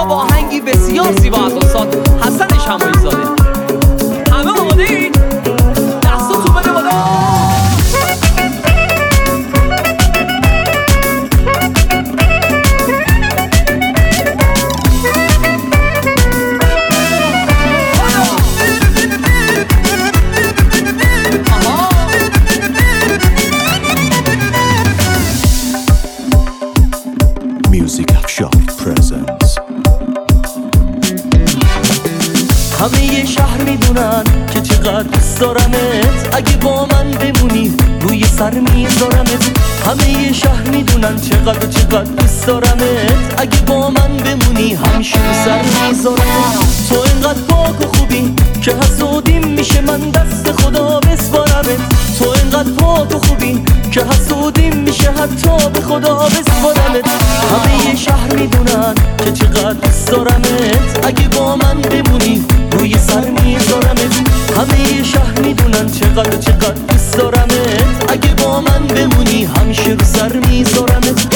اجرا با آهنگی بسیار زیبا از استاد حسن شمالی زاده. همه آماده اید؟ دستاتون بده بالا. همه شهر میدونن که چقدر دوست دارمت، اگه با من بمونی روی سر میذارمت. همه شهر میدونن چقدر دوست دارمت، اگه با من بمونی همیشه رو سر میذارمت. تو اینقدر پاک و خوبی که حسودیم میشه من دست خدا بسپارمت. تو اینقدر پاک و خوبی که حسودیم میشه حتی به خدا بسپارمت. همه شهر میدونن که چقدر دوست دارمت، اگه با من بمونی روی سر میذارمت. همه شهر میدونن چقدر دوست دارمت، اگه با من بمونی همیشه رو سر میذارمت.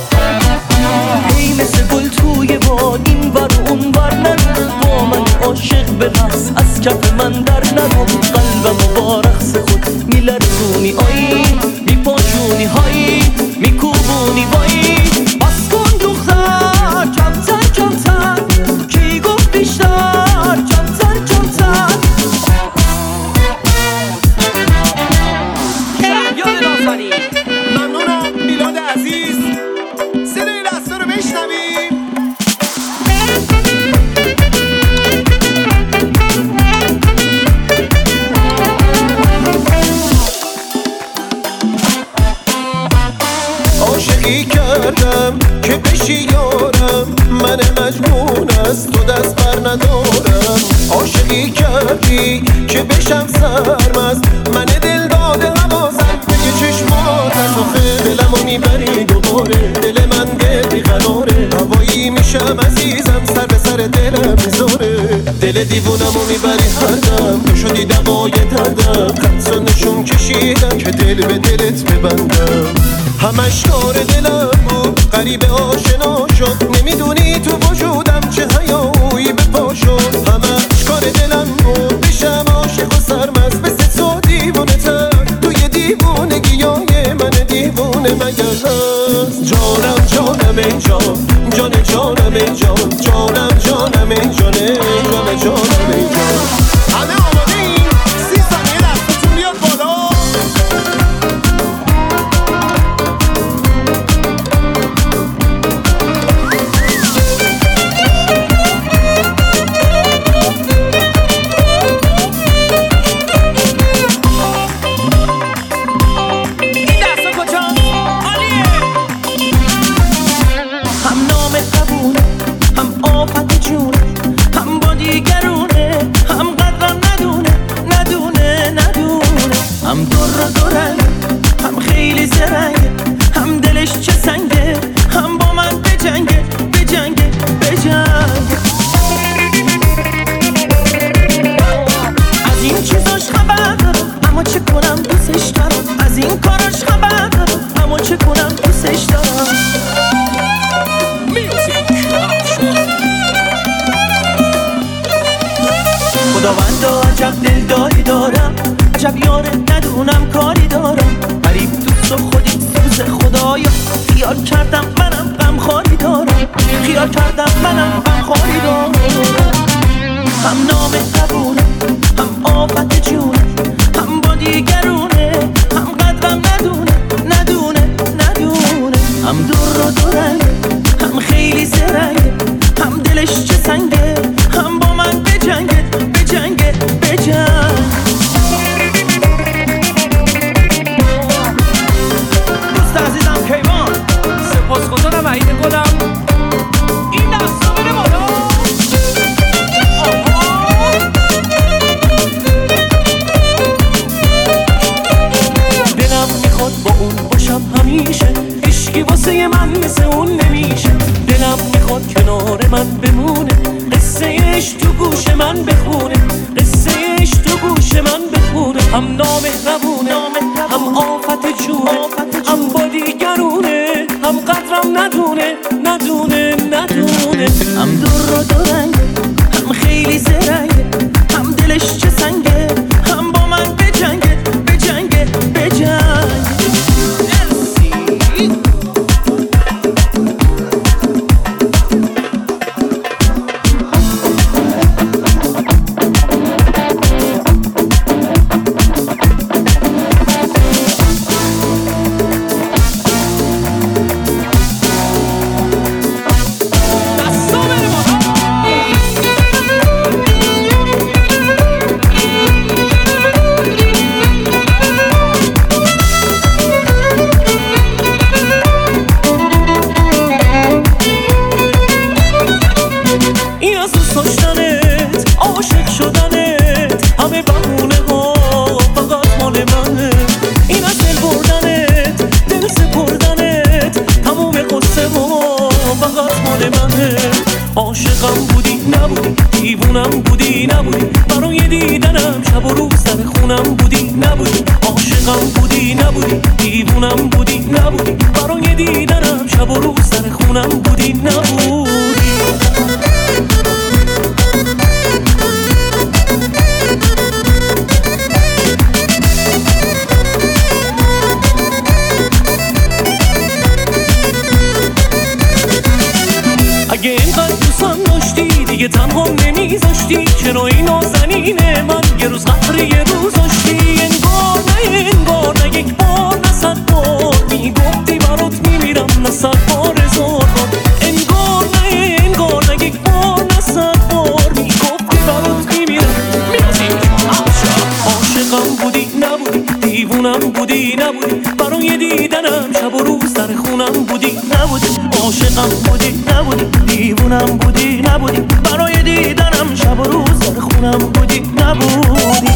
هی مثل گل توی باد این ور و اون ور نرو، با من عاشق برقص از کف من در نرو. قلبم با رقص خود میلرزونی آی، میپاشونی های، میکوبونی وای. بس کن دختر کمتر کمتر، کی گفت بیشتر کمتر کمتر. شهریار نازنی ممنونم میلاد عزیز. صدای دستا رو بشنویم. عاشقی کردم که بشی یارم، من مجنون از تو دست بر ندارم. عاشقی کردی که بشم سرمست، من دل داده حواسم به چشماتم. آخه دلمو میبری دوباره، دل من دل بیقراره. هوایی میشم عزیزم، سر به سر دلم میذاره. دل دیوونمو میبری هر دم، تو شدی دوای دردم. خط و نشون کشیدم که دل به دلت ببندم. همش کار دلم بود غریب آشنا شد، نمیدونی تو وجودم چه حیایی به پا شد. همش کار دلم بود بشم عاشق و سرمست، مثل تو دیوونه تر توی دیوونگیای من دیوونه مگر هست. جانم جانم ای جان، جان جانم ای جان، جانم جانم ای جان، جان جانم ای جان. همه آماده این 30 ثانیه دستتون بیاد بالا. هم دور دورن، هم خیلی زرنگه، هم دلش چه سنگه، هم با من بجنگه بجنگه بجنگه. از این چیزاش خبر دارم اما چه کنم دوستش دارم. از این کاراش خبر دارم اما چه کنم دوستش دارم. خداوندا عجب دلداری دارم، عجب یاره ندونم کاری دارم. غریب دوست و خودی سوز خدایا، خیال کردم منم غمخواری دارم. خیال کردم منم غمخواری دارم. هم نام قبونه، هم آفت جونه، هم با دیگرونه، هم قدرم ندونه ندونه ندونه. هم دور و دورنگه، هم خیلی زرنگه، هم دلش چه سنگه، هم با من بجنگه بجنگه بجنگه. دوست عزیزم کیوان، سپاسگزارم عید گلم. این دستا بده بالا. دلم میخواد با اون باشم همیشه، عشقی واسه من مثل اون نمیشه. دلم میخواد کنار من بمونه، قصه اش تو گوش من بخونه، قصه اش تو گوش من بخونه. هم نامهربونه، هم آفت جونه، هم با دیگرونه، هم قدرم ندونه ندونه ندونه. هم دور خونم بودی نبودی، عاشقم بودی نبودی، دیوونم بودی نبودی، برای دیدنم شب و روز سر خونم بودی نبودی. اگه اینقدر دوستم داشتی دیگه تنها نمیذاشتی، چرا این نازنین من یه روز قهر یه روز داشتی؟ انگار نه یک بار نه 100 بار میگفتی برات میمیرم، نه 100 بار 1000 بار. انگار نه یک بار نه 100 بار میگفتی برات میمیرم. عاشقم بودی نبودی، دیوونم بودی نبودی، برای دیدنم شب و روز در خونم بودی نبودی. عاشقم بودی نبودی، دیوونم بودی نبودی، برای دیدنم شب و روز در خونم بودی نبودی.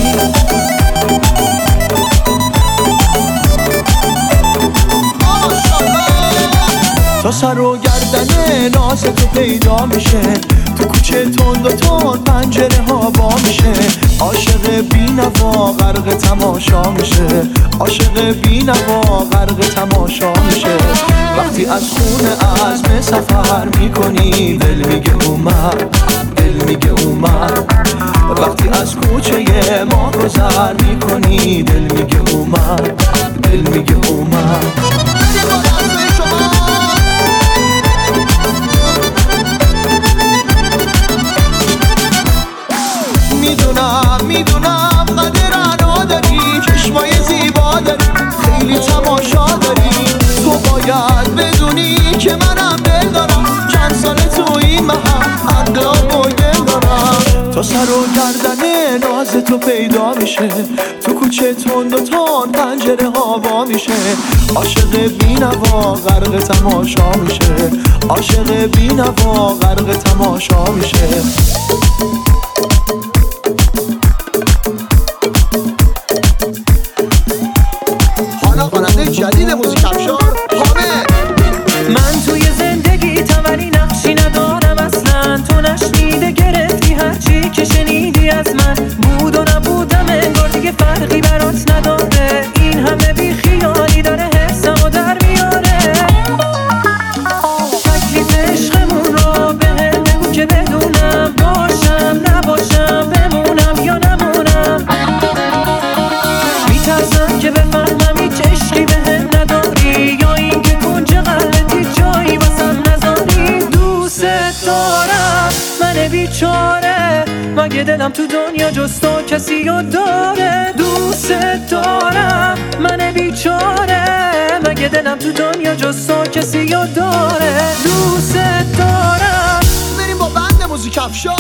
تا سر و گردن ناز تو پیدا میشه، تو کوچه تند و تند پنجره ها با میشه. عاشق بی‌نوا غرق تماشا میشه، عاشق بی‌نوا غرق تماشا میشه. وقتی از خونه عزم سفر میکنی دل میگه اومد، دل میگه اومد. وقتی از کوچه ما گذر میکنی دل میگه اومد، دل میگه اومد. میدونم قدر انا داری، چشمای زیبا داری، خیلی تماشا داری. تو باید بدونی که منم دل دارم، چند سال تو این محل عقل و گل دارم. تا سر و گردن ناز تو پیدا میشه، تو کوچه تند و تند پنجره ها وا میشه. عاشق بی‌نوا غرق تماشا میشه، عاشق بی‌نوا غرق تماشا میشه. جدید موزیک افشار حامد. من توی زندگیتم ولی نقشی ندارم اصلا، تو نشنیده گرفتی هرچی که شنیدی از من. بود و نبودم انگار دیگه فرقی برات نداره، این همه بی خیالی داره حسمو در میاره. تکلیف عشقمون رو بهم بگو که بدونم، باشم نباشم، بمونم یا نمونم. میترسم که بفهمم هیچ عشقی بهم نداری، یا این که کنج قلبت جایی واسم نذاری. دوست دارم من بیچاره، مگه دلم تو دنیا جز تو کسی رو داره؟ دوست دارم من بیچاره، مگه دلم تو دنیا جز تو کسی رو داره؟ دوست دارم. بریم با بند موزیک افشار.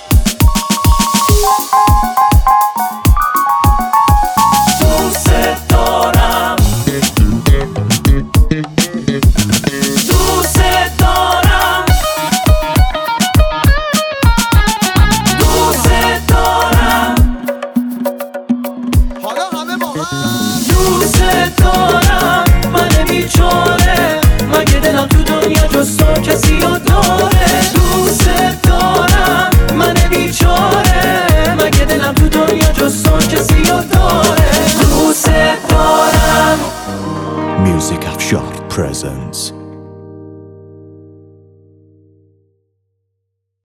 دوست دارم من بیچاره، مگه دلم تو دنیا جز تو کسی رو داره؟ دوست دارم من بیچاره، مگه دلم تو دنیا جز تو کسی رو داره؟ دوست دارم. Music Afshar presents